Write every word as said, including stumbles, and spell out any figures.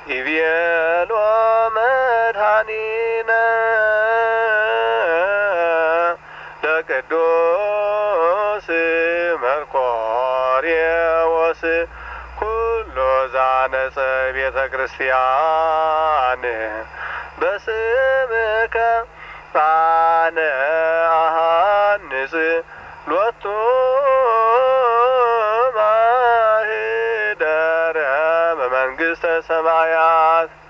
ይቤሎ መድኃኒነ ለቅዱስ መርቆሬዎስ ኩሎ ዛነጸ ቤተ ክርስቲያን በስምከ አነ አሃንጽ ሎቱ ማኅደረ በመንግሥተ ሰማያት